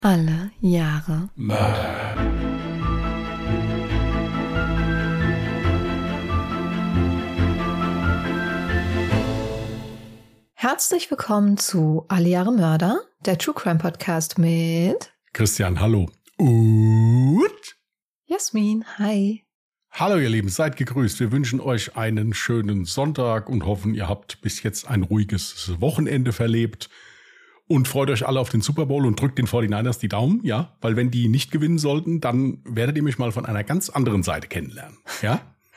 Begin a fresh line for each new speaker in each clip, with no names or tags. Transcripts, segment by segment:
Alle Jahre
Mörder.
Herzlich willkommen zu Alle Jahre Mörder, der True Crime Podcast mit
Christian, hallo. Und
Jasmin, hi.
hallo ihr Lieben, seid gegrüßt. Wir wünschen euch einen schönen Sonntag und hoffen, ihr habt bis jetzt ein ruhiges Wochenende verlebt. Und freut euch alle auf den Super Bowl und drückt den 49ers die Daumen, ja? Weil wenn die nicht gewinnen sollten, dann werdet ihr mich mal von einer ganz anderen Seite kennenlernen, ja?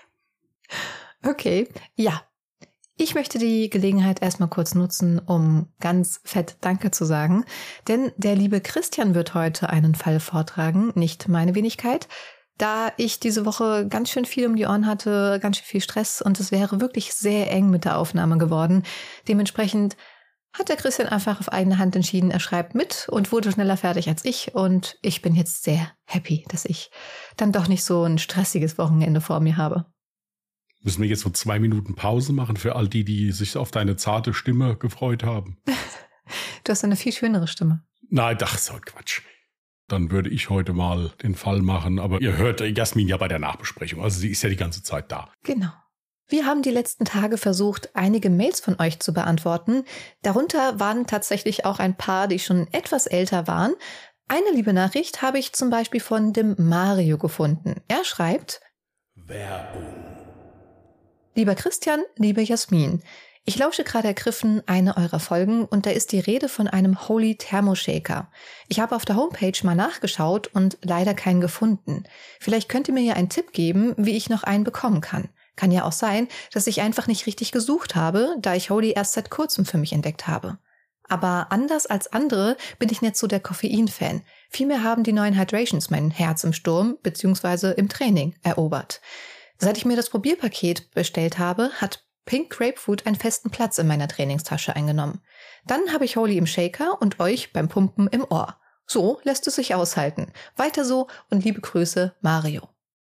Okay, ja. Ich möchte die Gelegenheit erstmal kurz nutzen, um ganz fett Danke zu sagen. Denn der liebe Christian wird heute einen Fall vortragen, nicht meine Wenigkeit. Da ich diese Woche ganz schön viel um die Ohren hatte, ganz schön viel Stress und es wäre wirklich sehr eng mit der Aufnahme geworden. Dementsprechend hat der Christian einfach auf eigene Hand entschieden, er schreibt mit und wurde schneller fertig als ich. Und ich bin jetzt sehr happy, dass ich dann doch nicht so ein stressiges Wochenende vor mir habe.
Müssen wir jetzt so 2 Minuten Pause machen für all die, die sich auf deine zarte Stimme gefreut haben?
Du hast eine viel schönere Stimme.
Nein, das ist halt Quatsch. Dann würde ich heute mal den Fall machen. Aber ihr hört Jasmin ja bei der Nachbesprechung. Also sie ist ja die ganze Zeit da.
Genau. Wir haben die letzten Tage versucht, einige Mails von euch zu beantworten. Darunter waren tatsächlich auch ein paar, die schon etwas älter waren. Eine liebe Nachricht habe ich zum Beispiel von dem Mario gefunden. Er schreibt:
Werbung.
Lieber Christian, liebe Jasmin, ich lausche gerade ergriffen eine eurer Folgen und da ist die Rede von einem Holy Thermoshaker. Ich habe auf der Homepage mal nachgeschaut und leider keinen gefunden. Vielleicht könnt ihr mir ja einen Tipp geben, wie ich noch einen bekommen kann. Kann ja auch sein, dass ich einfach nicht richtig gesucht habe, da ich Holy erst seit kurzem für mich entdeckt habe. Aber anders als andere bin ich nicht so der Koffein-Fan. Vielmehr haben die neuen Hydrations mein Herz im Sturm bzw. im Training erobert. Seit ich mir das Probierpaket bestellt habe, hat Pink Grapefruit einen festen Platz in meiner Trainingstasche eingenommen. Dann habe ich Holy im Shaker und euch beim Pumpen im Ohr. So lässt es sich aushalten. Weiter so und liebe Grüße, Mario.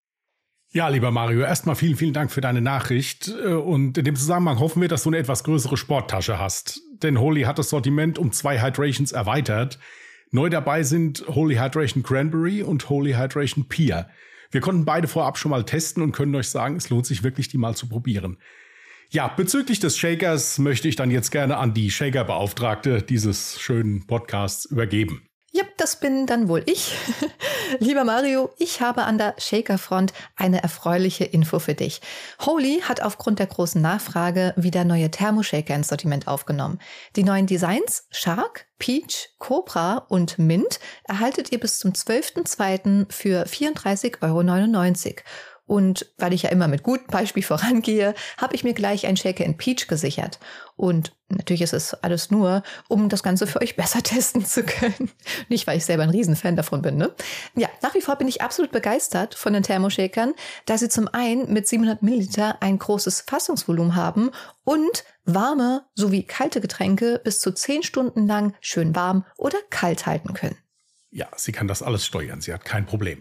Ja, lieber Mario, erstmal vielen, vielen Dank für deine Nachricht. Und in dem Zusammenhang hoffen wir, dass du eine etwas größere Sporttasche hast. Denn Holy hat das Sortiment um 2 Hydrations erweitert. Neu dabei sind Holy Hydration Cranberry und Holy Hydration Pear. Wir konnten beide vorab schon mal testen und können euch sagen, es lohnt sich wirklich, die mal zu probieren. Ja, bezüglich des Shakers möchte ich dann jetzt gerne an die Shaker-Beauftragte dieses schönen Podcasts übergeben.
Ja, das bin dann wohl ich. Lieber Mario, ich habe an der Shaker-Front eine erfreuliche Info für dich. Holy hat aufgrund der großen Nachfrage wieder neue Thermoshaker ins Sortiment aufgenommen. Die neuen Designs Shark, Peach, Cobra und Mint erhaltet ihr bis zum 12.02. für 34,99 €. Und weil ich ja immer mit gutem Beispiel vorangehe, habe ich mir gleich ein Shaker in Peach gesichert. Und natürlich ist es alles nur, um das Ganze für euch besser testen zu können. Nicht, weil ich selber ein Riesenfan davon bin, ne? Ja, nach wie vor bin ich absolut begeistert von den Thermoshakern, da sie zum einen mit 700 Milliliter ein großes Fassungsvolumen haben und warme sowie kalte Getränke bis zu 10 Stunden lang schön warm oder kalt halten können.
Ja, sie kann das alles steuern, sie hat kein Problem.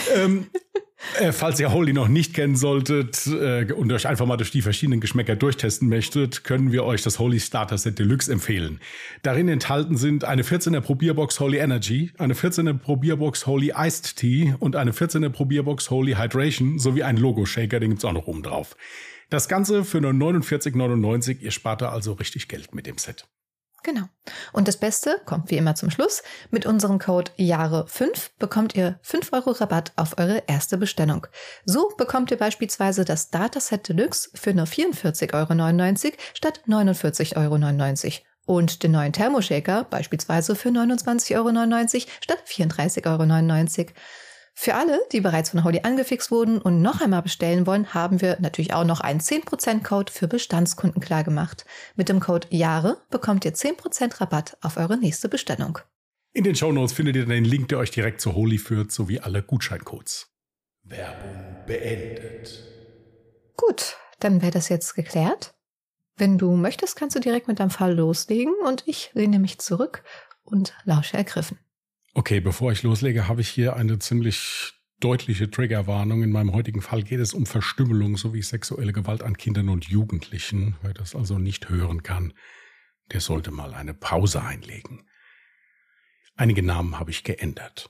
Falls ihr Holy noch nicht kennen solltet und euch einfach mal durch die verschiedenen Geschmäcker durchtesten möchtet, können wir euch das Holy Starter Set Deluxe empfehlen. Darin enthalten sind eine 14er Probierbox Holy Energy, eine 14er Probierbox Holy Iced Tea und eine 14er Probierbox Holy Hydration sowie ein Logo-Shaker, den gibt's auch noch oben drauf. Das Ganze für nur 49,99 €. Ihr spart da also richtig Geld mit dem Set.
Genau. Und das Beste kommt wie immer zum Schluss. Mit unserem Code Jahre5 bekommt ihr 5 € Rabatt auf eure erste Bestellung. So bekommt ihr beispielsweise das Starter Set Deluxe für nur 44,99 € statt 49,99 € und den neuen Thermoshaker beispielsweise für 29,99 € statt 34,99 €. Für alle, die bereits von Holy angefixt wurden und noch einmal bestellen wollen, haben wir natürlich auch noch einen 10%-Code für Bestandskunden klargemacht. Mit dem Code Jahre bekommt ihr 10% Rabatt auf eure nächste Bestellung.
In den Shownotes findet ihr den Link, der euch direkt zu Holy führt, sowie alle Gutscheincodes. Werbung beendet.
Gut, dann wäre das jetzt geklärt. Wenn du möchtest, kannst du direkt mit deinem Fall loslegen und ich lehne mich zurück und lausche ergriffen.
Okay, bevor ich loslege, habe ich hier eine ziemlich deutliche Triggerwarnung. In meinem heutigen Fall geht es um Verstümmelung sowie sexuelle Gewalt an Kindern und Jugendlichen. Wer das also nicht hören kann, der sollte mal eine Pause einlegen. Einige Namen habe ich geändert.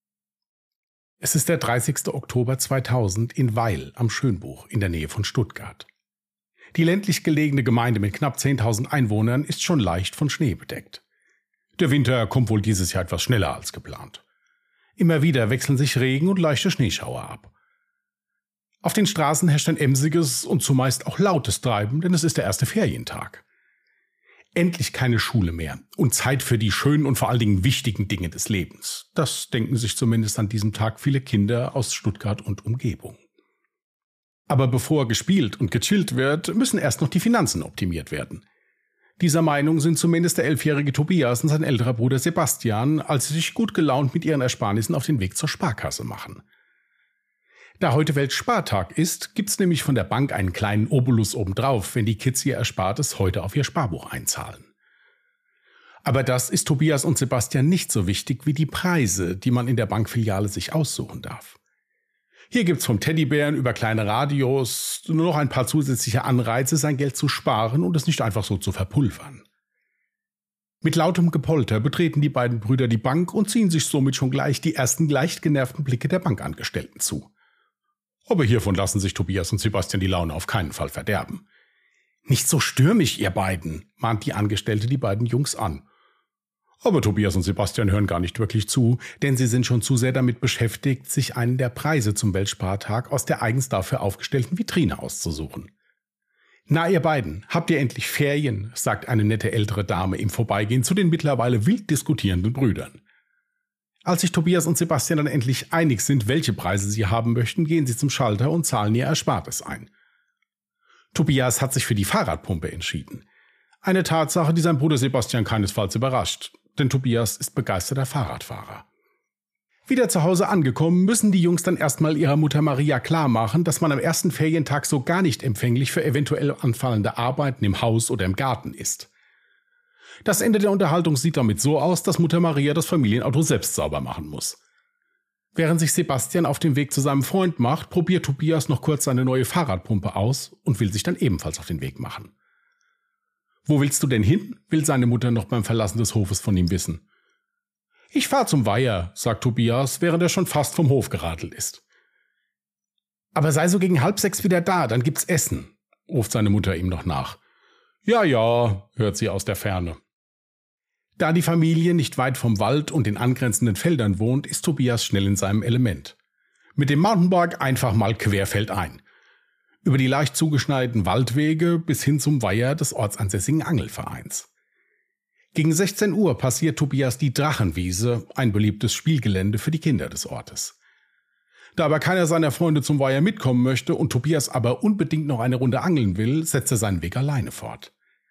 Es ist der 30. Oktober 2000 in Weil am Schönbuch in der Nähe von Stuttgart. Die ländlich gelegene Gemeinde mit knapp 10.000 Einwohnern ist schon leicht von Schnee bedeckt. Der Winter kommt wohl dieses Jahr etwas schneller als geplant. Immer wieder wechseln sich Regen und leichte Schneeschauer ab. Auf den Straßen herrscht ein emsiges und zumeist auch lautes Treiben, denn es ist der erste Ferientag. Endlich keine Schule mehr und Zeit für die schönen und vor allen Dingen wichtigen Dinge des Lebens. Das denken sich zumindest an diesem Tag viele Kinder aus Stuttgart und Umgebung. Aber bevor gespielt und gechillt wird, müssen erst noch die Finanzen optimiert werden. Dieser Meinung sind zumindest der 11-jährige Tobias und sein älterer Bruder Sebastian, als sie sich gut gelaunt mit ihren Ersparnissen auf den Weg zur Sparkasse machen. Da heute Weltspartag ist, gibt's nämlich von der Bank einen kleinen Obolus obendrauf, wenn die Kids ihr Erspartes heute auf ihr Sparbuch einzahlen. Aber das ist Tobias und Sebastian nicht so wichtig wie die Preise, die man in der Bankfiliale sich aussuchen darf. Hier gibt's vom Teddybären über kleine Radios nur noch ein paar zusätzliche Anreize, sein Geld zu sparen und es nicht einfach so zu verpulvern. Mit lautem Gepolter betreten die beiden Brüder die Bank und ziehen sich somit schon gleich die ersten leicht genervten Blicke der Bankangestellten zu. Aber hiervon lassen sich Tobias und Sebastian die Laune auf keinen Fall verderben. »Nicht so stürmisch, ihr beiden«, mahnt die Angestellte die beiden Jungs an. Aber Tobias und Sebastian hören gar nicht wirklich zu, denn sie sind schon zu sehr damit beschäftigt, sich einen der Preise zum Weltspartag aus der eigens dafür aufgestellten Vitrine auszusuchen. »Na, ihr beiden, habt ihr endlich Ferien?«, sagt eine nette ältere Dame im Vorbeigehen zu den mittlerweile wild diskutierenden Brüdern. Als sich Tobias und Sebastian dann endlich einig sind, welche Preise sie haben möchten, gehen sie zum Schalter und zahlen ihr Erspartes ein. Tobias hat sich für die Fahrradpumpe entschieden. Eine Tatsache, die sein Bruder Sebastian keinesfalls überrascht, denn Tobias ist begeisterter Fahrradfahrer. Wieder zu Hause angekommen, müssen die Jungs dann erstmal ihrer Mutter Maria klarmachen, dass man am ersten Ferientag so gar nicht empfänglich für eventuell anfallende Arbeiten im Haus oder im Garten ist. Das Ende der Unterhaltung sieht damit so aus, dass Mutter Maria das Familienauto selbst sauber machen muss. Während sich Sebastian auf den Weg zu seinem Freund macht, probiert Tobias noch kurz seine neue Fahrradpumpe aus und will sich dann ebenfalls auf den Weg machen. »Wo willst du denn hin?«, will seine Mutter noch beim Verlassen des Hofes von ihm wissen. »Ich fahr zum Weiher«, sagt Tobias, während er schon fast vom Hof geradelt ist. »Aber sei so gegen 5:30 wieder da, dann gibt's Essen«, ruft seine Mutter ihm noch nach. »Ja, ja«, hört sie aus der Ferne. Da die Familie nicht weit vom Wald und den angrenzenden Feldern wohnt, ist Tobias schnell in seinem Element. Mit dem Mountainbike einfach mal querfeldein. Über die leicht zugeschneiten Waldwege bis hin zum Weiher des ortsansässigen Angelvereins. Gegen 16 Uhr passiert Tobias die Drachenwiese, ein beliebtes Spielgelände für die Kinder des Ortes. Da aber keiner seiner Freunde zum Weiher mitkommen möchte und Tobias aber unbedingt noch eine Runde angeln will, setzt er seinen Weg alleine fort.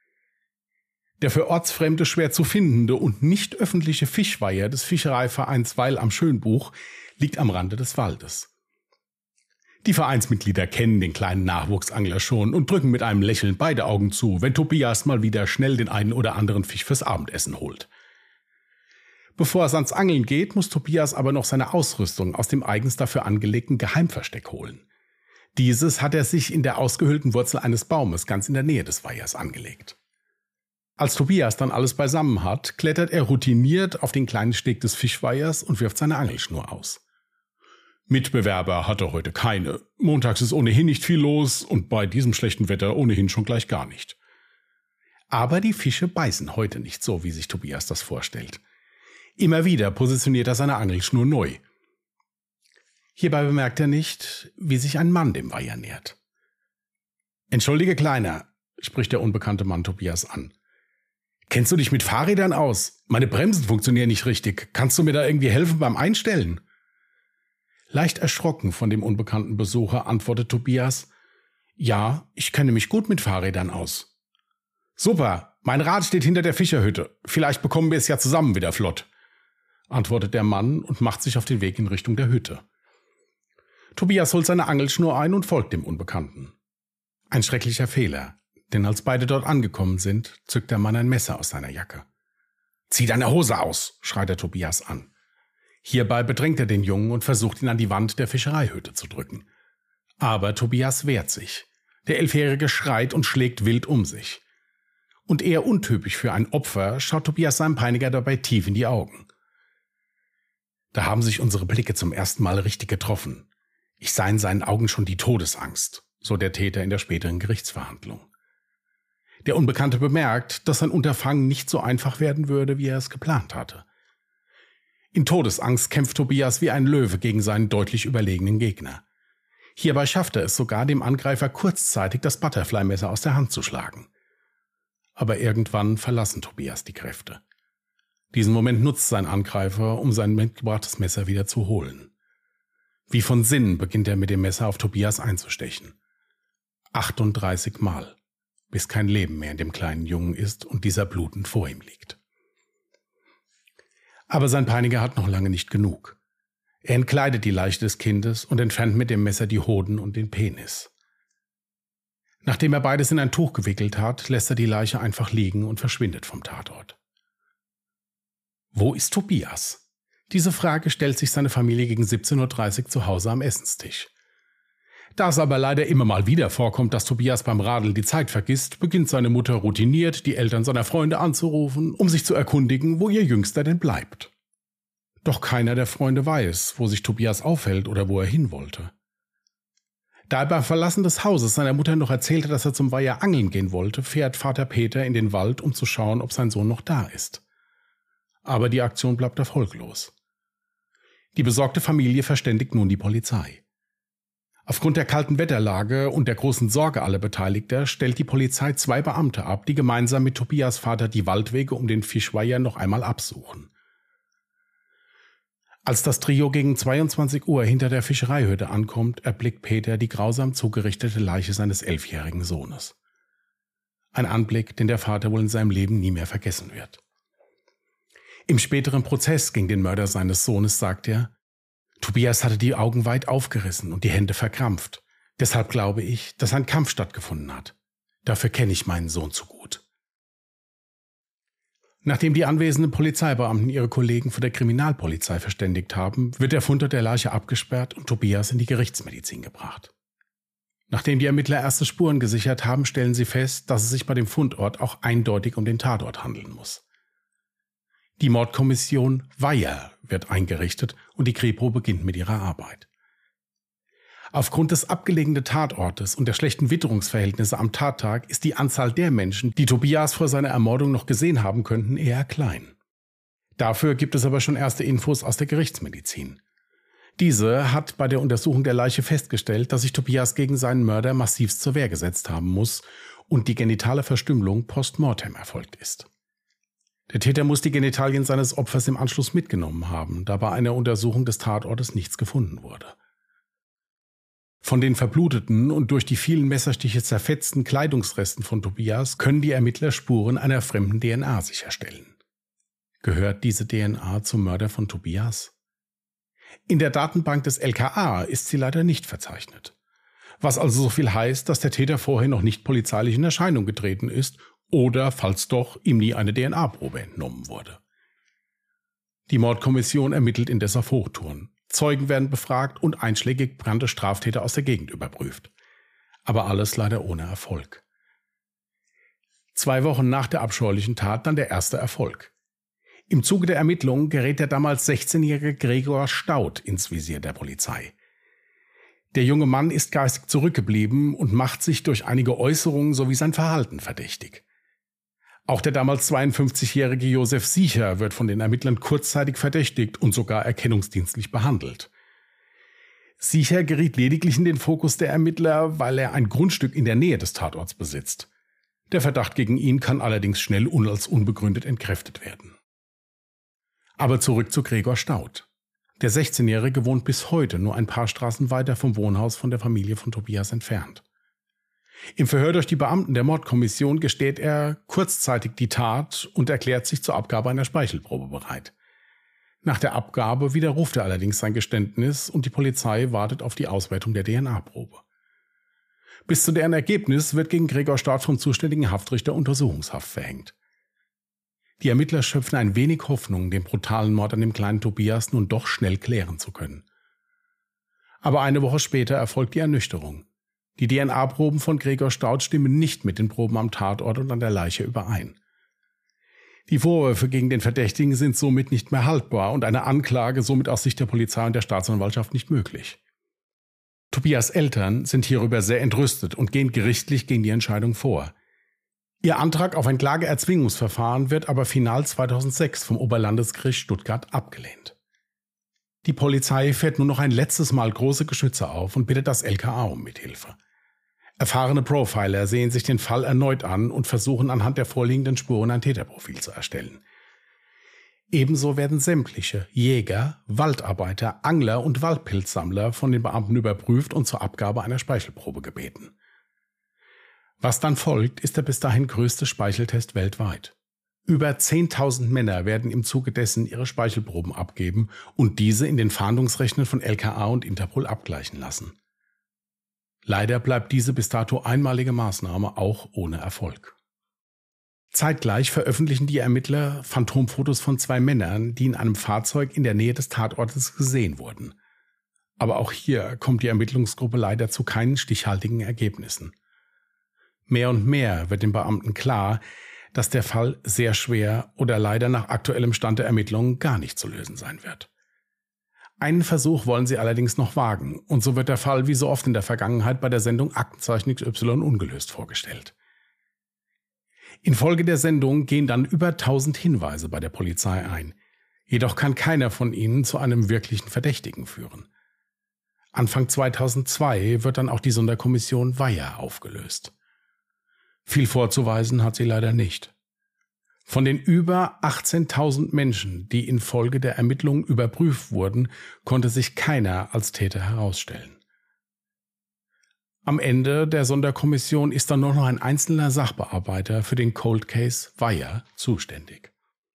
Der für Ortsfremde schwer zu findende und nicht öffentliche Fischweiher des Fischereivereins Weil am Schönbuch liegt am Rande des Waldes. Die Vereinsmitglieder kennen den kleinen Nachwuchsangler schon und drücken mit einem Lächeln beide Augen zu, wenn Tobias mal wieder schnell den einen oder anderen Fisch fürs Abendessen holt. Bevor es ans Angeln geht, muss Tobias aber noch seine Ausrüstung aus dem eigens dafür angelegten Geheimversteck holen. Dieses hat er sich in der ausgehöhlten Wurzel eines Baumes ganz in der Nähe des Weihers angelegt. Als Tobias dann alles beisammen hat, klettert er routiniert auf den kleinen Steg des Fischweihers und wirft seine Angelschnur aus. Mitbewerber hat er heute keine. Montags ist ohnehin nicht viel los und bei diesem schlechten Wetter ohnehin schon gleich gar nicht. Aber die Fische beißen heute nicht so, wie sich Tobias das vorstellt. Immer wieder positioniert er seine Angelschnur neu. Hierbei bemerkt er nicht, wie sich ein Mann dem Weiher nähert. »Entschuldige, Kleiner«, spricht der unbekannte Mann Tobias an. »Kennst du dich mit Fahrrädern aus? Meine Bremsen funktionieren nicht richtig. Kannst du mir da irgendwie helfen beim Einstellen?« Leicht erschrocken von dem unbekannten Besucher antwortet Tobias, »Ja, ich kenne mich gut mit Fahrrädern aus.« »Super, mein Rad steht hinter der Fischerhütte. Vielleicht bekommen wir es ja zusammen wieder flott«, antwortet der Mann und macht sich auf den Weg in Richtung der Hütte. Tobias holt seine Angelschnur ein und folgt dem Unbekannten. Ein schrecklicher Fehler. Denn als beide dort angekommen sind, zückt der Mann ein Messer aus seiner Jacke. »Zieh deine Hose aus«, schreit er Tobias an. Hierbei bedrängt er den Jungen und versucht ihn an die Wand der Fischereihütte zu drücken. Aber Tobias wehrt sich. Der 11-Jährige schreit und schlägt wild um sich. Und eher untypisch für ein Opfer schaut Tobias seinem Peiniger dabei tief in die Augen. Da haben sich unsere Blicke zum ersten Mal richtig getroffen. Ich sah in seinen Augen schon die Todesangst, so der Täter in der späteren Gerichtsverhandlung. Der Unbekannte bemerkt, dass sein Unterfangen nicht so einfach werden würde, wie er es geplant hatte. In Todesangst kämpft Tobias wie ein Löwe gegen seinen deutlich überlegenen Gegner. Hierbei schafft er es sogar, dem Angreifer kurzzeitig das Butterfly-Messer aus der Hand zu schlagen. Aber irgendwann verlassen Tobias die Kräfte. Diesen Moment nutzt sein Angreifer, um sein mitgebrachtes Messer wieder zu holen. Wie von Sinnen beginnt er mit dem Messer auf Tobias einzustechen. 38 Mal, bis kein Leben mehr in dem kleinen Jungen ist und dieser blutend vor ihm liegt. Aber sein Peiniger hat noch lange nicht genug. Er entkleidet die Leiche des Kindes und entfernt mit dem Messer die Hoden und den Penis. Nachdem er beides in ein Tuch gewickelt hat, lässt er die Leiche einfach liegen und verschwindet vom Tatort. Wo ist Tobias? Diese Frage stellt sich seine Familie gegen 17:30 Uhr zu Hause am Essenstisch. Da es aber leider immer mal wieder vorkommt, dass Tobias beim Radeln die Zeit vergisst, beginnt seine Mutter routiniert, die Eltern seiner Freunde anzurufen, um sich zu erkundigen, wo ihr Jüngster denn bleibt. Doch keiner der Freunde weiß, wo sich Tobias aufhält oder wo er hin wollte. Da er beim Verlassen des Hauses seiner Mutter noch erzählte, dass er zum Weiher angeln gehen wollte, fährt Vater Peter in den Wald, um zu schauen, ob sein Sohn noch da ist. Aber die Aktion bleibt erfolglos. Die besorgte Familie verständigt nun die Polizei. Aufgrund der kalten Wetterlage und der großen Sorge aller Beteiligter stellt die Polizei 2 Beamte ab, die gemeinsam mit Tobias Vater die Waldwege um den Fischweiher noch einmal absuchen. Als das Trio gegen 22 Uhr hinter der Fischereihütte ankommt, erblickt Peter die grausam zugerichtete Leiche seines 11-jährigen Sohnes. Ein Anblick, den der Vater wohl in seinem Leben nie mehr vergessen wird. Im späteren Prozess gegen den Mörder seines Sohnes sagt er: Tobias hatte die Augen weit aufgerissen und die Hände verkrampft. Deshalb glaube ich, dass ein Kampf stattgefunden hat. Dafür kenne ich meinen Sohn zu gut. Nachdem die anwesenden Polizeibeamten ihre Kollegen von der Kriminalpolizei verständigt haben, wird der Fundort der Leiche abgesperrt und Tobias in die Gerichtsmedizin gebracht. Nachdem die Ermittler erste Spuren gesichert haben, stellen sie fest, dass es sich bei dem Fundort auch eindeutig um den Tatort handeln muss. Die Mordkommission Weiher wird eingerichtet und die Kripo beginnt mit ihrer Arbeit. Aufgrund des abgelegenen Tatortes und der schlechten Witterungsverhältnisse am Tattag ist die Anzahl der Menschen, die Tobias vor seiner Ermordung noch gesehen haben könnten, eher klein. Dafür gibt es aber schon erste Infos aus der Gerichtsmedizin. Diese hat bei der Untersuchung der Leiche festgestellt, dass sich Tobias gegen seinen Mörder massivst zur Wehr gesetzt haben muss und die genitale Verstümmelung post mortem erfolgt ist. Der Täter muss die Genitalien seines Opfers im Anschluss mitgenommen haben, da bei einer Untersuchung des Tatortes nichts gefunden wurde. Von den verbluteten und durch die vielen Messerstiche zerfetzten Kleidungsresten von Tobias können die Ermittler Spuren einer fremden DNA sicherstellen. Gehört diese DNA zum Mörder von Tobias? In der Datenbank des LKA ist sie leider nicht verzeichnet. Was also so viel heißt, dass der Täter vorher noch nicht polizeilich in Erscheinung getreten ist oder, falls doch, ihm nie eine DNA-Probe entnommen wurde. Die Mordkommission ermittelt indes auf Hochtouren. Zeugen werden befragt und einschlägig bekannte Straftäter aus der Gegend überprüft. Aber alles leider ohne Erfolg. 2 Wochen nach der abscheulichen Tat dann der erste Erfolg. Im Zuge der Ermittlungen gerät der damals 16-jährige Gregor Staudt ins Visier der Polizei. Der junge Mann ist geistig zurückgeblieben und macht sich durch einige Äußerungen sowie sein Verhalten verdächtig. Auch der damals 52-jährige Josef Siecher wird von den Ermittlern kurzzeitig verdächtigt und sogar erkennungsdienstlich behandelt. Siecher geriet lediglich in den Fokus der Ermittler, weil er ein Grundstück in der Nähe des Tatorts besitzt. Der Verdacht gegen ihn kann allerdings schnell und als unbegründet entkräftet werden. Aber zurück zu Gregor Staudt. Der 16-Jährige wohnt bis heute nur ein paar Straßen weiter vom Wohnhaus von der Familie von Tobias entfernt. Im Verhör durch die Beamten der Mordkommission gesteht er kurzzeitig die Tat und erklärt sich zur Abgabe einer Speichelprobe bereit. Nach der Abgabe widerruft er allerdings sein Geständnis und die Polizei wartet auf die Auswertung der DNA-Probe. Bis zu deren Ergebnis wird gegen Gregor Staudt vom zuständigen Haftrichter Untersuchungshaft verhängt. Die Ermittler schöpfen ein wenig Hoffnung, den brutalen Mord an dem kleinen Tobias nun doch schnell klären zu können. Aber eine Woche später erfolgt die Ernüchterung. Die DNA-Proben von Gregor Staudt stimmen nicht mit den Proben am Tatort und an der Leiche überein. Die Vorwürfe gegen den Verdächtigen sind somit nicht mehr haltbar und eine Anklage somit aus Sicht der Polizei und der Staatsanwaltschaft nicht möglich. Tobias' Eltern sind hierüber sehr entrüstet und gehen gerichtlich gegen die Entscheidung vor. Ihr Antrag auf ein Klageerzwingungsverfahren wird aber final 2006 vom Oberlandesgericht Stuttgart abgelehnt. Die Polizei fährt nur noch ein letztes Mal große Geschütze auf und bittet das LKA um Mithilfe. Erfahrene Profiler sehen sich den Fall erneut an und versuchen anhand der vorliegenden Spuren ein Täterprofil zu erstellen. Ebenso werden sämtliche Jäger, Waldarbeiter, Angler und Waldpilzsammler von den Beamten überprüft und zur Abgabe einer Speichelprobe gebeten. Was dann folgt, ist der bis dahin größte Speicheltest weltweit. Über 10.000 Männer werden im Zuge dessen ihre Speichelproben abgeben und diese in den Fahndungsrechnern von LKA und Interpol abgleichen lassen. Leider bleibt diese bis dato einmalige Maßnahme auch ohne Erfolg. Zeitgleich veröffentlichen die Ermittler Phantomfotos von 2 Männern, die in einem Fahrzeug in der Nähe des Tatortes gesehen wurden. Aber auch hier kommt die Ermittlungsgruppe leider zu keinen stichhaltigen Ergebnissen. Mehr und mehr wird den Beamten klar, dass der Fall sehr schwer oder leider nach aktuellem Stand der Ermittlungen gar nicht zu lösen sein wird. Einen Versuch wollen sie allerdings noch wagen, und so wird der Fall wie so oft in der Vergangenheit bei der Sendung Aktenzeichen XY ungelöst vorgestellt. Infolge der Sendung gehen dann über 1000 Hinweise bei der Polizei ein, jedoch kann keiner von ihnen zu einem wirklichen Verdächtigen führen. Anfang 2002 wird dann auch die Sonderkommission Weyer aufgelöst. Viel vorzuweisen hat sie leider nicht. Von den über 18.000 Menschen, die infolge der Ermittlungen überprüft wurden, konnte sich keiner als Täter herausstellen. Am Ende der Sonderkommission ist dann nur noch ein einzelner Sachbearbeiter für den Cold Case Weyer zuständig.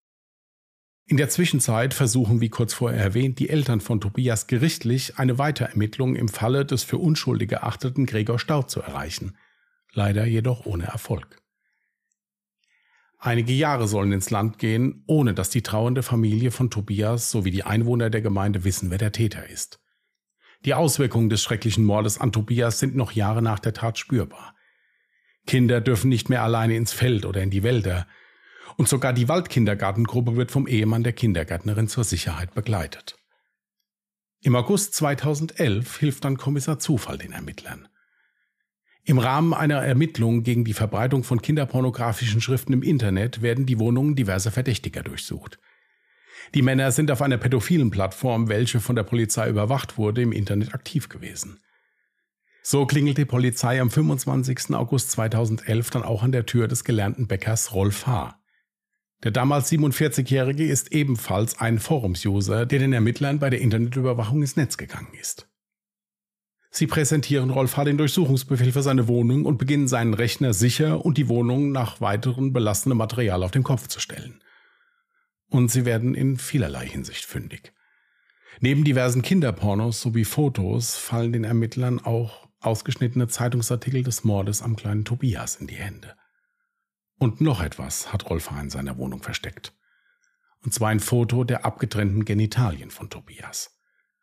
In der Zwischenzeit versuchen, wie kurz vorher erwähnt, die Eltern von Tobias gerichtlich eine Weiterermittlung im Falle des für unschuldig erachteten Gregor Staudt zu erreichen, leider jedoch ohne Erfolg. Einige Jahre sollen ins Land gehen, ohne dass die trauernde Familie von Tobias sowie die Einwohner der Gemeinde wissen, wer der Täter ist. Die Auswirkungen des schrecklichen Mordes an Tobias sind noch Jahre nach der Tat spürbar. Kinder dürfen nicht mehr alleine ins Feld oder in die Wälder. Und sogar die Waldkindergartengruppe wird vom Ehemann der Kindergärtnerin zur Sicherheit begleitet. Im August 2011 hilft dann Kommissar Zufall den Ermittlern. Im Rahmen einer Ermittlung gegen die Verbreitung von kinderpornografischen Schriften im Internet werden die Wohnungen diverser Verdächtiger durchsucht. Die Männer sind auf einer pädophilen Plattform, welche von der Polizei überwacht wurde, im Internet aktiv gewesen. So klingelt die Polizei am 25. August 2011 dann auch an der Tür des gelernten Bäckers Rolf H. Der damals 47-Jährige ist ebenfalls ein Forums-User, der den Ermittlern bei der Internetüberwachung ins Netz gegangen ist. Sie präsentieren Rolf H. den Durchsuchungsbefehl für seine Wohnung und beginnen seinen Rechner sicher und die Wohnung nach weiteren belastendem Material auf den Kopf zu stellen. Und sie werden in vielerlei Hinsicht fündig. Neben diversen Kinderpornos sowie Fotos fallen den Ermittlern auch ausgeschnittene Zeitungsartikel des Mordes am kleinen Tobias in die Hände. Und noch etwas hat Rolf H. in seiner Wohnung versteckt. Und zwar ein Foto der abgetrennten Genitalien von Tobias.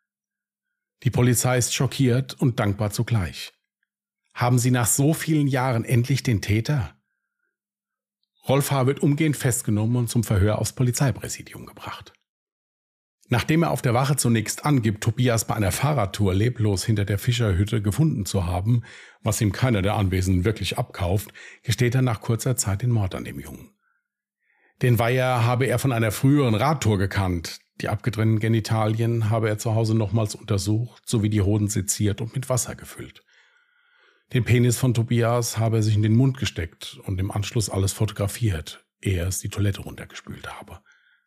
Die Polizei ist schockiert und dankbar zugleich. Haben sie nach so vielen Jahren endlich den Täter? Rolf H. wird umgehend festgenommen und zum Verhör aufs Polizeipräsidium gebracht. Nachdem er auf der Wache zunächst angibt, Tobias bei einer Fahrradtour leblos hinter der Fischerhütte gefunden zu haben, was ihm keiner der Anwesenden wirklich abkauft, gesteht er nach kurzer Zeit den Mord an dem Jungen. Den Weiher habe er von einer früheren Radtour gekannt. Die abgetrennten Genitalien habe er zu Hause nochmals untersucht, sowie die Hoden seziert und mit Wasser gefüllt. Den Penis von Tobias habe er sich in den Mund gesteckt und im Anschluss alles fotografiert, ehe er es die Toilette runtergespült habe.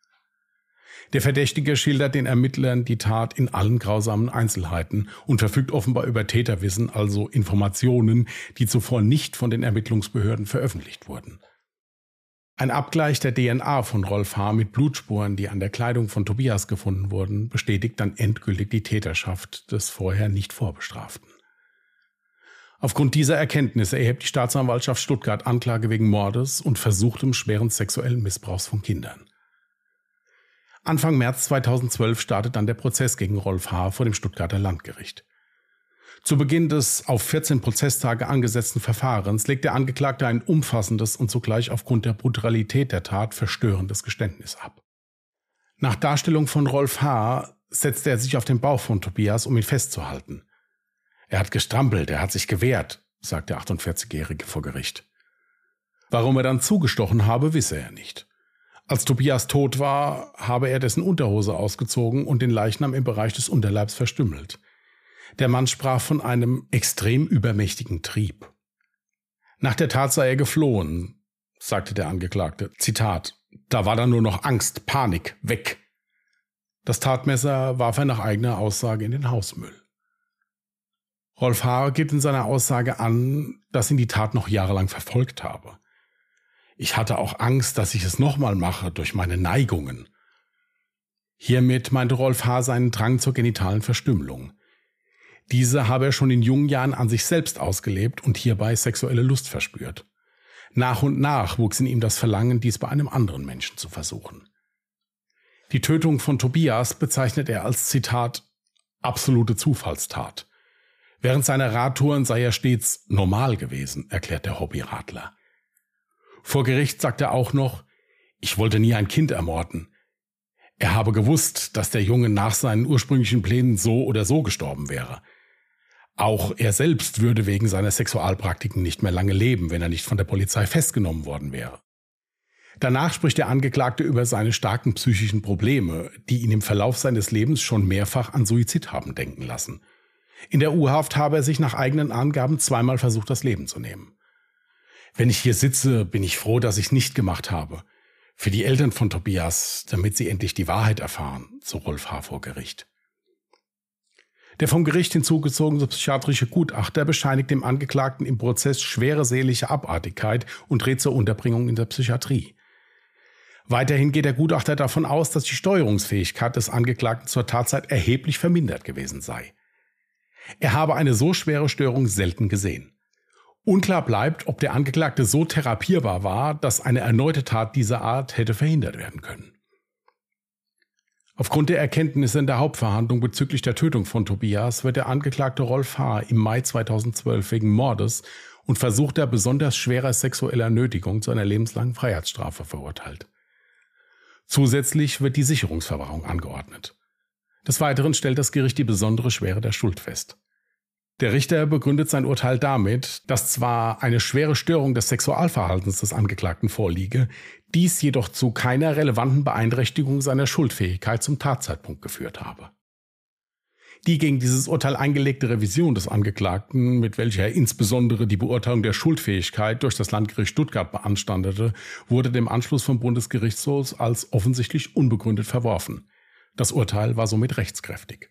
Der Verdächtige schildert den Ermittlern die Tat in allen grausamen Einzelheiten und verfügt offenbar über Täterwissen, also Informationen, die zuvor nicht von den Ermittlungsbehörden veröffentlicht wurden. Ein Abgleich der DNA von Rolf H. mit Blutspuren, die an der Kleidung von Tobias gefunden wurden, bestätigt dann endgültig die Täterschaft des vorher nicht Vorbestraften. Aufgrund dieser Erkenntnisse erhebt die Staatsanwaltschaft Stuttgart Anklage wegen Mordes und versuchtem schweren sexuellen Missbrauchs von Kindern. Anfang März 2012 startet dann der Prozess gegen Rolf H. vor dem Stuttgarter Landgericht. Zu Beginn des auf 14 Prozesstage angesetzten Verfahrens legt der Angeklagte ein umfassendes und zugleich aufgrund der Brutalität der Tat verstörendes Geständnis ab. Nach Darstellung von Rolf H. setzte er sich auf den Bauch von Tobias, um ihn festzuhalten. Er hat gestrampelt, er hat sich gewehrt, sagt der 48-Jährige vor Gericht. Warum er dann zugestochen habe, wisse er nicht. Als Tobias tot war, habe er dessen Unterhose ausgezogen und den Leichnam im Bereich des Unterleibs verstümmelt. Der Mann sprach von einem extrem übermächtigen Trieb. Nach der Tat sei er geflohen, sagte der Angeklagte. Zitat: Da war dann nur noch Angst, Panik, weg. Das Tatmesser warf er nach eigener Aussage in den Hausmüll. Rolf H. gibt in seiner Aussage an, dass ihn die Tat noch jahrelang verfolgt habe. Ich hatte auch Angst, dass ich es nochmal mache durch meine Neigungen. Hiermit meinte Rolf H. seinen Drang zur genitalen Verstümmelung. Diese habe er schon in jungen Jahren an sich selbst ausgelebt und hierbei sexuelle Lust verspürt. Nach und nach wuchs in ihm das Verlangen, dies bei einem anderen Menschen zu versuchen. Die Tötung von Tobias bezeichnet er als, Zitat, absolute Zufallstat. Während seiner Radtouren sei er stets normal gewesen, erklärt der Hobbyradler. Vor Gericht sagt er auch noch, ich wollte nie ein Kind ermorden. Er habe gewusst, dass der Junge nach seinen ursprünglichen Plänen so oder so gestorben wäre. Auch er selbst würde wegen seiner Sexualpraktiken nicht mehr lange leben, wenn er nicht von der Polizei festgenommen worden wäre. Danach spricht der Angeklagte über seine starken psychischen Probleme, die ihn im Verlauf seines Lebens schon mehrfach an Suizid haben denken lassen. In der U-Haft habe er sich nach eigenen Angaben zweimal versucht, das Leben zu nehmen. Wenn ich hier sitze, bin ich froh, dass ich es nicht gemacht habe. Für die Eltern von Tobias, damit sie endlich die Wahrheit erfahren, so Rolf H. vor Gericht. Der vom Gericht hinzugezogene psychiatrische Gutachter bescheinigt dem Angeklagten im Prozess schwere seelische Abartigkeit und rät zur Unterbringung in der Psychiatrie. Weiterhin geht der Gutachter davon aus, dass die Steuerungsfähigkeit des Angeklagten zur Tatzeit erheblich vermindert gewesen sei. Er habe eine so schwere Störung selten gesehen. Unklar bleibt, ob der Angeklagte so therapierbar war, dass eine erneute Tat dieser Art hätte verhindert werden können. Aufgrund der Erkenntnisse in der Hauptverhandlung bezüglich der Tötung von Tobias wird der Angeklagte Rolf H. im Mai 2012 wegen Mordes und versuchter besonders schwerer sexueller Nötigung zu einer lebenslangen Freiheitsstrafe verurteilt. Zusätzlich wird die Sicherungsverwahrung angeordnet. Des Weiteren stellt das Gericht die besondere Schwere der Schuld fest. Der Richter begründet sein Urteil damit, dass zwar eine schwere Störung des Sexualverhaltens des Angeklagten vorliege, dies jedoch zu keiner relevanten Beeinträchtigung seiner Schuldfähigkeit zum Tatzeitpunkt geführt habe. Die gegen dieses Urteil eingelegte Revision des Angeklagten, mit welcher er insbesondere die Beurteilung der Schuldfähigkeit durch das Landgericht Stuttgart beanstandete, wurde dem Anschluss vom Bundesgerichtshof als offensichtlich unbegründet verworfen. Das Urteil war somit rechtskräftig.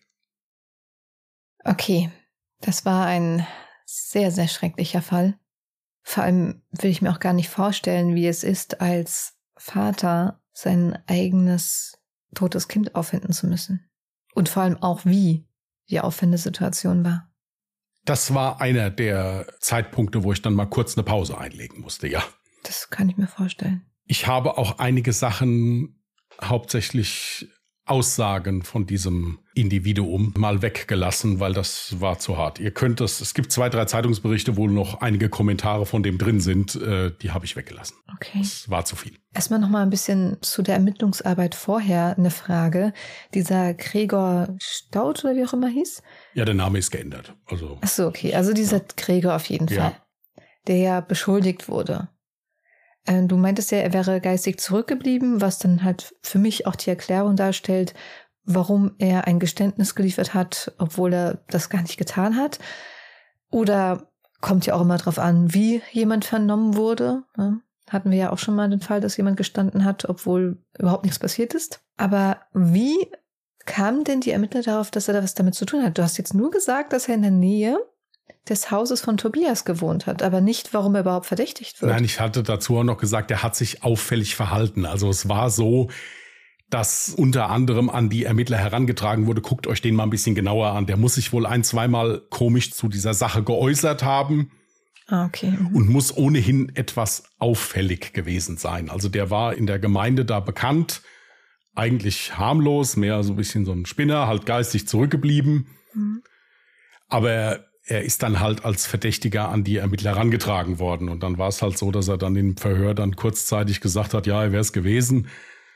Okay. Das war ein sehr, sehr schrecklicher Fall. Vor allem will ich mir auch gar nicht vorstellen, wie es ist, als Vater sein eigenes totes Kind auffinden zu müssen. Und vor allem auch, wie die auffindende Situation war.
Das war einer der Zeitpunkte, wo ich dann mal kurz eine Pause einlegen musste, ja.
Das kann ich mir vorstellen.
Ich habe auch einige Sachen, hauptsächlich Aussagen von diesem Individuum mal weggelassen, weil das war zu hart. Ihr könnt es gibt 2, 3 Zeitungsberichte, wo noch einige Kommentare von dem drin sind, die habe ich weggelassen.
Okay.
Das war zu viel.
Erstmal noch mal ein bisschen zu der Ermittlungsarbeit vorher eine Frage. Dieser Gregor Staudt oder wie auch immer hieß?
Ja, der Name ist geändert. Ach
so, okay. Also dieser Gregor auf jeden Fall, der ja beschuldigt wurde. Du meintest ja, er wäre geistig zurückgeblieben, was dann halt für mich auch die Erklärung darstellt, warum er ein Geständnis geliefert hat, obwohl er das gar nicht getan hat. Oder kommt ja auch immer drauf an, wie jemand vernommen wurde. Hatten wir ja auch schon mal den Fall, dass jemand gestanden hat, obwohl überhaupt nichts passiert ist. Aber wie kamen denn die Ermittler darauf, dass er da was damit zu tun hat? Du hast jetzt nur gesagt, dass er in der Nähe des Hauses von Tobias gewohnt hat, aber nicht, warum er überhaupt verdächtigt wird.
Nein, ich hatte dazu auch noch gesagt, er hat sich auffällig verhalten. Also es war so, dass unter anderem an die Ermittler herangetragen wurde, guckt euch den mal ein bisschen genauer an. Der muss sich wohl 1-2 Mal komisch zu dieser Sache geäußert haben.
Okay.
Und muss ohnehin etwas auffällig gewesen sein. Also der war in der Gemeinde da bekannt, eigentlich harmlos, mehr so ein bisschen so ein Spinner, halt geistig zurückgeblieben. Mhm. Aber er ist dann halt als Verdächtiger an die Ermittler herangetragen worden. Und dann war es halt so, dass er dann im Verhör dann kurzzeitig gesagt hat, ja, er wäre es gewesen.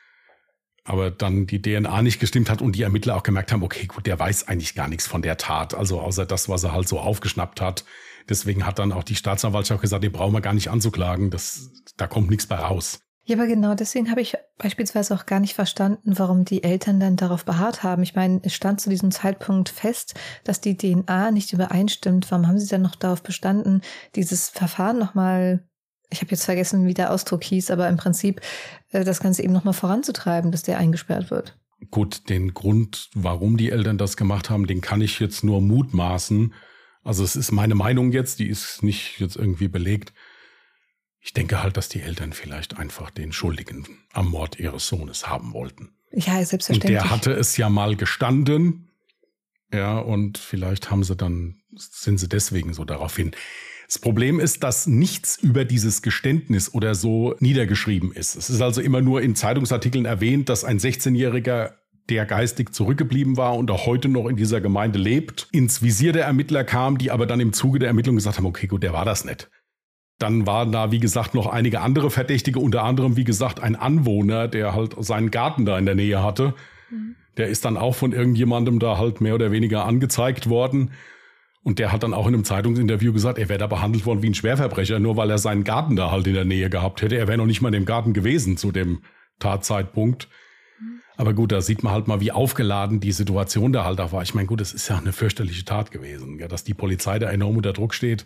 Aber dann die DNA nicht gestimmt hat und die Ermittler auch gemerkt haben, okay, gut, der weiß eigentlich gar nichts von der Tat. Also außer das, was er halt so aufgeschnappt hat. Deswegen hat dann auch die Staatsanwaltschaft gesagt, den brauchen wir gar nicht anzuklagen. Da kommt nichts bei raus.
Ja, aber genau deswegen habe ich beispielsweise auch gar nicht verstanden, warum die Eltern dann darauf beharrt haben. Ich meine, es stand zu diesem Zeitpunkt fest, dass die DNA nicht übereinstimmt. Warum haben sie dann noch darauf bestanden, dieses Verfahren nochmal, ich habe jetzt vergessen, wie der Ausdruck hieß, aber im Prinzip das Ganze eben nochmal voranzutreiben, dass der eingesperrt wird?
Gut, den Grund, warum die Eltern das gemacht haben, den kann ich jetzt nur mutmaßen. Also es ist meine Meinung jetzt, die ist nicht jetzt irgendwie belegt. Ich denke halt, dass die Eltern vielleicht einfach den Schuldigen am Mord ihres Sohnes haben wollten.
Ja, selbstverständlich.
Und der hatte es ja mal gestanden. Ja, und vielleicht sind sie deswegen so darauf hin. Das Problem ist, dass nichts über dieses Geständnis oder so niedergeschrieben ist. Es ist also immer nur in Zeitungsartikeln erwähnt, dass ein 16-Jähriger, der geistig zurückgeblieben war und auch heute noch in dieser Gemeinde lebt, ins Visier der Ermittler kam, die aber dann im Zuge der Ermittlung gesagt haben, okay, gut, der war das nicht. Dann waren da, wie gesagt, noch einige andere Verdächtige, unter anderem, wie gesagt, ein Anwohner, der halt seinen Garten da in der Nähe hatte. Mhm. Der ist dann auch von irgendjemandem da halt mehr oder weniger angezeigt worden. Und der hat dann auch in einem Zeitungsinterview gesagt, er wäre da behandelt worden wie ein Schwerverbrecher, nur weil er seinen Garten da halt in der Nähe gehabt hätte. Er wäre noch nicht mal in dem Garten gewesen zu dem Tatzeitpunkt. Mhm. Aber gut, da sieht man halt mal, wie aufgeladen die Situation da halt auch war. Ich meine, gut, es ist ja eine fürchterliche Tat gewesen, ja, dass die Polizei da enorm unter Druck steht.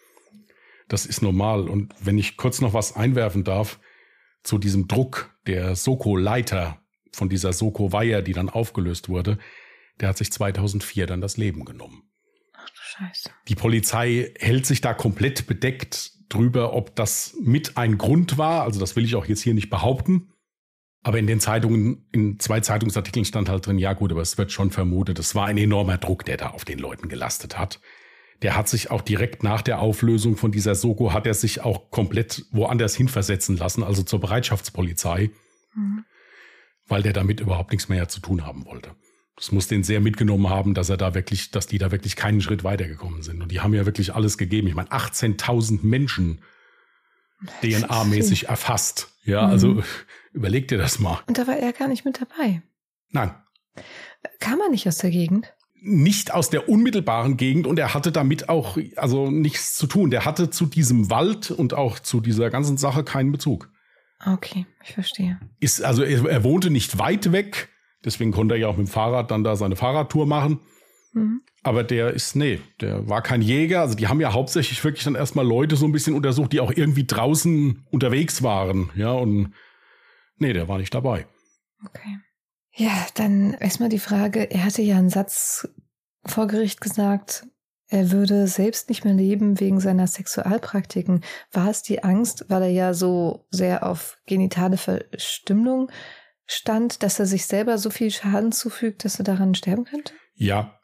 Das ist normal. Und wenn ich kurz noch was einwerfen darf, zu diesem Druck, der Soko-Leiter von dieser Soko-Weiher, die dann aufgelöst wurde, der hat sich 2004 dann das Leben genommen.
Ach du Scheiße. Die
Polizei hält sich da komplett bedeckt drüber, ob das mit ein Grund war. Also das will ich auch jetzt hier nicht behaupten. Aber in den Zeitungen, in 2 Zeitungsartikeln stand halt drin, ja gut, aber es wird schon vermutet, es war ein enormer Druck, der da auf den Leuten gelastet hat. Der hat sich auch direkt nach der Auflösung von dieser Soko, hat er sich auch komplett woanders hinversetzen lassen, also zur Bereitschaftspolizei, weil der damit überhaupt nichts mehr zu tun haben wollte. Das muss den sehr mitgenommen haben, dass die da wirklich keinen Schritt weitergekommen sind. Und die haben ja wirklich alles gegeben. Ich meine, 18.000 Menschen DNA-mäßig erfasst. Ja, also überleg dir das mal.
Und da war er gar nicht mit dabei?
Nein.
Kam er nicht aus der Gegend?
Nicht aus der unmittelbaren Gegend und er hatte damit auch also nichts zu tun. Der hatte zu diesem Wald und auch zu dieser ganzen Sache keinen Bezug.
Okay, ich verstehe.
Er wohnte nicht weit weg, deswegen konnte er ja auch mit dem Fahrrad dann da seine Fahrradtour machen. Mhm. Aber der war kein Jäger. Also die haben ja hauptsächlich wirklich dann erstmal Leute so ein bisschen untersucht, die auch irgendwie draußen unterwegs waren. Ja, und der war nicht dabei.
Okay. Ja, dann erstmal die Frage, er hatte ja einen Satz vor Gericht gesagt, er würde selbst nicht mehr leben wegen seiner Sexualpraktiken. War es die Angst, weil er ja so sehr auf genitale Verstümmelung stand, dass er sich selber so viel Schaden zufügt, dass er daran sterben könnte?
Ja,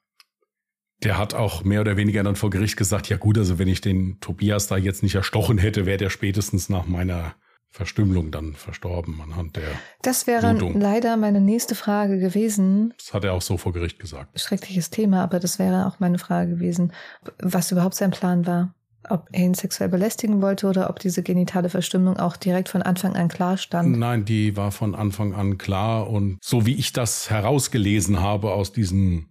der hat auch mehr oder weniger dann vor Gericht gesagt, ja gut, also wenn ich den Tobias da jetzt nicht erstochen hätte, wäre der spätestens nach meiner Verstümmelung dann verstorben anhand der
Das wäre
Blutung.
Leider meine nächste Frage gewesen.
Das hat er auch so vor Gericht gesagt.
Schreckliches Thema, aber das wäre auch meine Frage gewesen, was überhaupt sein Plan war. Ob er ihn sexuell belästigen wollte oder ob diese genitale Verstümmelung auch direkt von Anfang an klar stand.
Nein, die war von Anfang an klar. Und so wie ich das herausgelesen habe aus diesen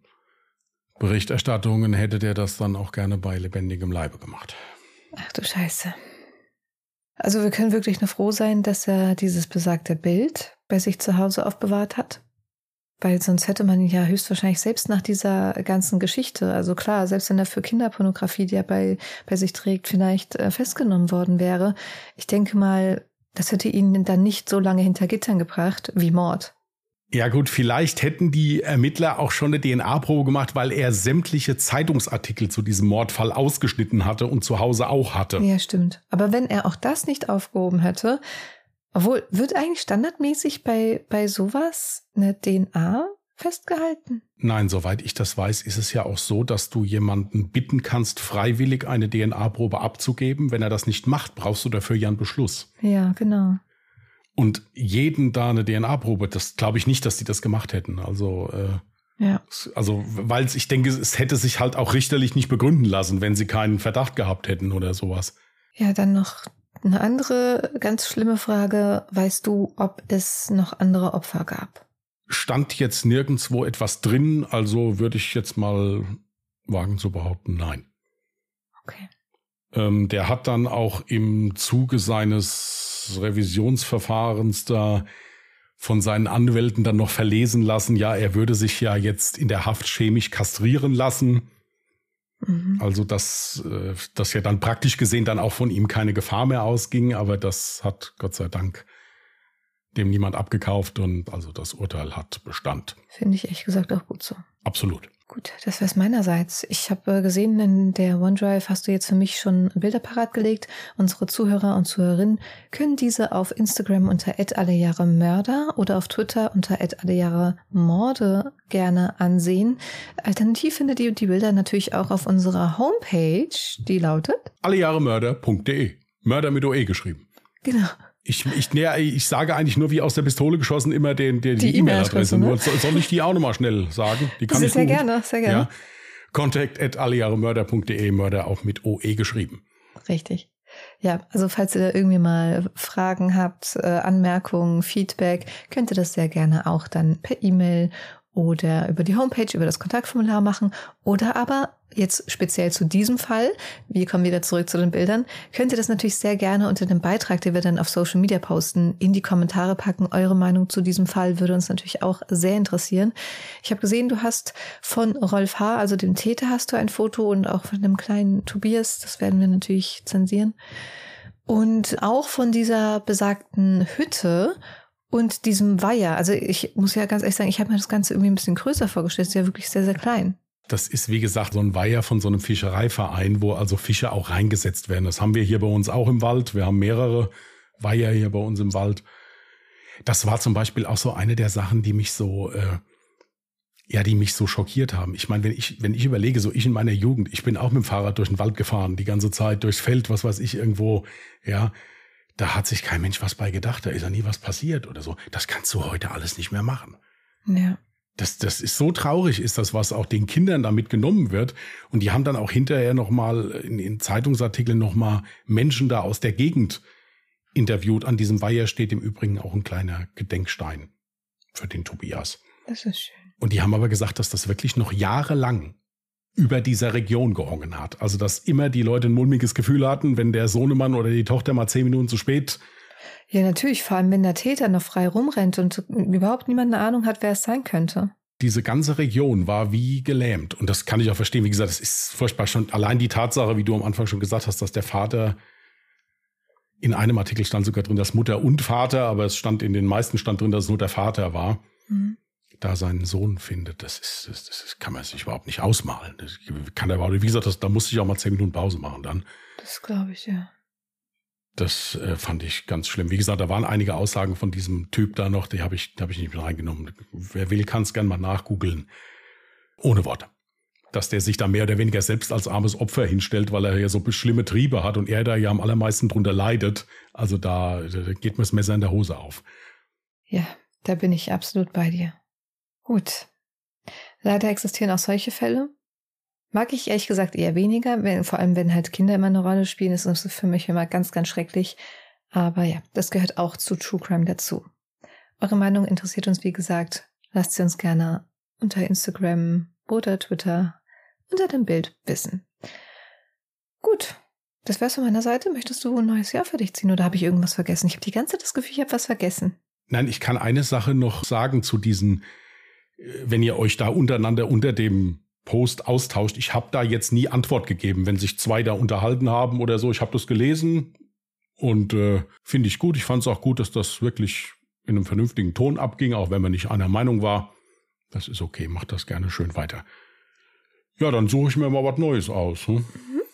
Berichterstattungen, hätte der das dann auch gerne bei lebendigem Leibe gemacht.
Ach du Scheiße. Also wir können wirklich nur froh sein, dass er dieses besagte Bild bei sich zu Hause aufbewahrt hat. Weil sonst hätte man ihn ja höchstwahrscheinlich selbst nach dieser ganzen Geschichte, also klar, selbst wenn er für Kinderpornografie, die er bei sich trägt, vielleicht festgenommen worden wäre. Ich denke mal, das hätte ihn dann nicht so lange hinter Gittern gebracht wie Mord.
Ja gut, vielleicht hätten die Ermittler auch schon eine DNA-Probe gemacht, weil er sämtliche Zeitungsartikel zu diesem Mordfall ausgeschnitten hatte und zu Hause auch hatte.
Ja, stimmt. Aber wenn er auch das nicht aufgehoben hätte, obwohl, wird eigentlich standardmäßig bei sowas eine DNA festgehalten?
Nein, soweit ich das weiß, ist es ja auch so, dass du jemanden bitten kannst, freiwillig eine DNA-Probe abzugeben. Wenn er das nicht macht, brauchst du dafür ja einen Beschluss.
Ja, genau.
Und jeden da eine DNA-Probe, das glaube ich nicht, dass die das gemacht hätten. Also
Ja.
Also, weil ich denke, es hätte sich halt auch richterlich nicht begründen lassen, wenn sie keinen Verdacht gehabt hätten oder sowas.
Ja, dann noch eine andere ganz schlimme Frage. Weißt du, ob es noch andere Opfer gab?
Stand jetzt nirgendwo etwas drin, also würde ich jetzt mal wagen zu behaupten, nein.
Okay.
Der hat dann auch im Zuge seines Revisionsverfahrens da von seinen Anwälten dann noch verlesen lassen, ja, er würde sich ja jetzt in der Haft chemisch kastrieren lassen. Mhm. Also dass ja dann praktisch gesehen dann auch von ihm keine Gefahr mehr ausging, aber das hat Gott sei Dank dem niemand abgekauft und also das Urteil hat Bestand.
Finde ich ehrlich gesagt auch gut so.
Absolut.
Gut, das wär's meinerseits. Ich habe gesehen, in der OneDrive hast du jetzt für mich schon Bilder parat gelegt. Unsere Zuhörer und Zuhörerinnen können diese auf Instagram unter @allejahremörder oder auf Twitter unter @allejahremorde gerne ansehen. Alternativ findet ihr die Bilder natürlich auch auf unserer Homepage, die lautet
allejahremörder.de. Mörder mit OE geschrieben.
Genau.
Ich sage eigentlich nur wie aus der Pistole geschossen immer die E-Mail-Adresse. Ne? Soll ich die auch nochmal schnell sagen? Die kann ich
sehr
gut.
Gerne, sehr gerne.
Ja. Contact@allejahremörder.de, Mörder auch mit OE geschrieben.
Richtig. Ja, also falls ihr da irgendwie mal Fragen habt, Anmerkungen, Feedback, könnt ihr das sehr gerne auch dann per E-Mail oder über die Homepage, über das Kontaktformular machen. Oder aber jetzt speziell zu diesem Fall, wir kommen wieder zurück zu den Bildern, könnt ihr das natürlich sehr gerne unter dem Beitrag, den wir dann auf Social Media posten, in die Kommentare packen. Eure Meinung zu diesem Fall würde uns natürlich auch sehr interessieren. Ich habe gesehen, du hast von Rolf H., also dem Täter, hast du ein Foto und auch von dem kleinen Tobias. Das werden wir natürlich zensieren. Und auch von dieser besagten Hütte und diesem Weiher. Also ich muss ja ganz ehrlich sagen, ich habe mir das Ganze irgendwie ein bisschen größer vorgestellt. Es ist ja wirklich sehr, sehr klein.
Das ist, wie gesagt, so ein Weiher von so einem Fischereiverein, wo also Fische auch reingesetzt werden. Das haben wir hier bei uns auch im Wald. Wir haben mehrere Weiher hier bei uns im Wald. Das war zum Beispiel auch so eine der Sachen, die mich so, die mich so schockiert haben. Ich meine, wenn ich überlege, so ich in meiner Jugend, ich bin auch mit dem Fahrrad durch den Wald gefahren, die ganze Zeit durchs Feld, was weiß ich, irgendwo, ja. Da hat sich kein Mensch was bei gedacht, da ist ja nie was passiert oder so. Das kannst du heute alles nicht mehr machen.
Ja.
Das ist so traurig, ist das, was auch den Kindern damit genommen wird. Und die haben dann auch hinterher nochmal in Zeitungsartikeln nochmal Menschen da aus der Gegend interviewt. An diesem Weiher steht im Übrigen auch ein kleiner Gedenkstein für den Tobias.
Das ist schön.
Und die haben aber gesagt, dass das wirklich noch jahrelang über dieser Region gehongen hat. Also, dass immer die Leute ein mulmiges Gefühl hatten, wenn der Sohnemann oder die Tochter mal 10 Minuten zu spät.
Ja, natürlich, vor allem wenn der Täter noch frei rumrennt und überhaupt niemand eine Ahnung hat, wer es sein könnte.
Diese ganze Region war wie gelähmt. Und das kann ich auch verstehen. Wie gesagt, es ist furchtbar. Schon allein die Tatsache, wie du am Anfang schon gesagt hast, dass der Vater, in einem Artikel stand sogar drin, dass Mutter und Vater, aber es stand in den meisten stand drin, dass es nur der Vater war. Mhm. Da seinen Sohn findet, das kann man sich überhaupt nicht ausmalen. Das kann er überhaupt, wie gesagt, da musste ich auch mal 10 Minuten Pause machen dann.
Das glaube ich, ja.
Das fand ich ganz schlimm. Wie gesagt, da waren einige Aussagen von diesem Typ da noch, die hab ich nicht mit reingenommen. Wer will, kann es gerne mal nachgoogeln. Ohne Worte. Dass der sich da mehr oder weniger selbst als armes Opfer hinstellt, weil er ja so schlimme Triebe hat und er da ja am allermeisten drunter leidet. Also da geht mir das Messer in der Hose auf.
Ja, da bin ich absolut bei dir. Gut. Leider existieren auch solche Fälle. Mag ich ehrlich gesagt eher weniger, vor allem wenn halt Kinder immer eine Rolle spielen, ist das für mich immer ganz, ganz schrecklich. Aber ja, das gehört auch zu True Crime dazu. Eure Meinung interessiert uns, wie gesagt. Lasst sie uns gerne unter Instagram oder Twitter unter dem Bild wissen. Gut, das wär's von meiner Seite. Möchtest du ein neues Jahr für dich ziehen oder habe ich irgendwas vergessen? Ich habe die ganze Zeit das Gefühl, ich habe was vergessen.
Nein, ich kann eine Sache noch sagen zu diesen, wenn ihr euch da untereinander unter dem Post austauscht. Ich habe da jetzt nie Antwort gegeben, wenn sich 2 da unterhalten haben oder so. Ich habe das gelesen und finde ich gut. Ich fand es auch gut, dass das wirklich in einem vernünftigen Ton abging, auch wenn man nicht einer Meinung war. Das ist okay, macht das gerne schön weiter. Ja, dann suche ich mir mal was Neues aus. Hm? Mhm.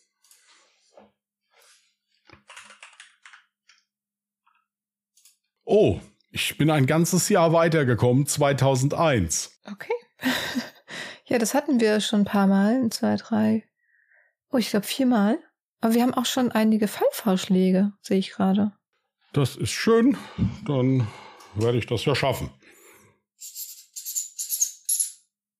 Oh, ich bin ein ganzes Jahr weitergekommen, 2001.
Okay. Ja, das hatten wir schon ein paar Mal, 2, 3, ich glaube 4 Mal. Aber wir haben auch schon einige Fallvorschläge, sehe ich gerade.
Das ist schön, dann werde ich das ja schaffen.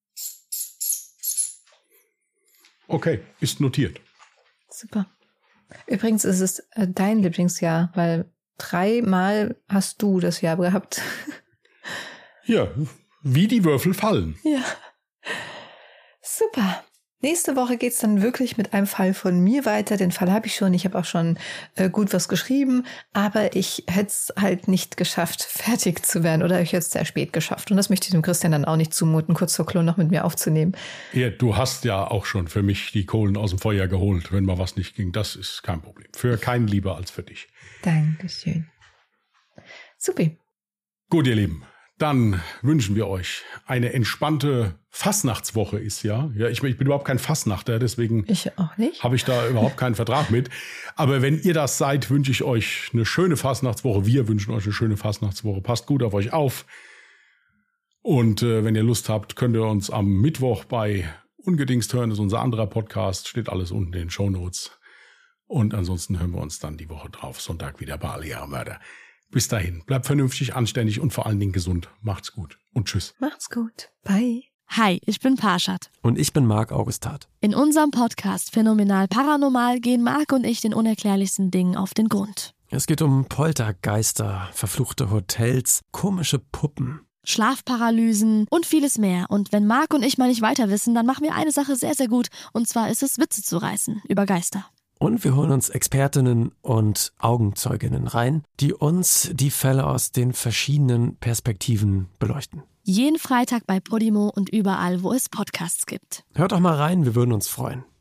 Okay, ist notiert.
Super. Übrigens ist es dein Lieblingsjahr, weil 3-mal hast du das Jahr gehabt.
Ja, wie die Würfel fallen.
Ja. Super. Nächste Woche geht's dann wirklich mit einem Fall von mir weiter. Den Fall habe ich schon. Ich habe auch schon gut was geschrieben. Aber ich hätte es halt nicht geschafft, fertig zu werden. Oder ich hätte es sehr spät geschafft. Und das möchte ich dem Christian dann auch nicht zumuten, kurz vor Klon noch mit mir aufzunehmen.
Ja, du hast ja auch schon für mich die Kohlen aus dem Feuer geholt, wenn mal was nicht ging. Das ist kein Problem. Für keinen lieber als für dich.
Dankeschön. Supi.
Gut, ihr Lieben. Dann wünschen wir euch eine entspannte Fastnachtswoche ist ja. Ja, ich bin überhaupt kein Fastnachter, deswegen
Ich auch nicht.
habe ich da überhaupt keinen Vertrag mit. Aber wenn ihr das seid, wünsche ich euch eine schöne Fastnachtswoche. Wir wünschen euch eine schöne Fastnachtswoche. Passt gut auf euch auf. Und wenn ihr Lust habt, könnt ihr uns am Mittwoch bei Ungedingst hören. Das ist unser anderer Podcast. Steht alles unten in den Shownotes. Und ansonsten hören wir uns dann die Woche drauf, Sonntag wieder bei Alle Jahre Mörder. Bis dahin, bleibt vernünftig, anständig und vor allen Dingen gesund. Macht's gut und tschüss.
Macht's gut. Bye.
Hi, ich bin Parshad.
Und ich bin Marc Augustat.
In unserem Podcast Phänomenal Paranormal gehen Marc und ich den unerklärlichsten Dingen auf den Grund.
Es geht um Poltergeister, verfluchte Hotels, komische Puppen.
Schlafparalysen und vieles mehr. Und wenn Marc und ich mal nicht weiter wissen, dann machen wir eine Sache sehr, sehr gut. Und zwar ist es, Witze zu reißen über Geister.
Und wir holen uns Expertinnen und Augenzeuginnen rein, die uns die Fälle aus den verschiedenen Perspektiven beleuchten.
Jeden Freitag bei Podimo und überall, wo es Podcasts gibt.
Hört doch mal rein, wir würden uns freuen.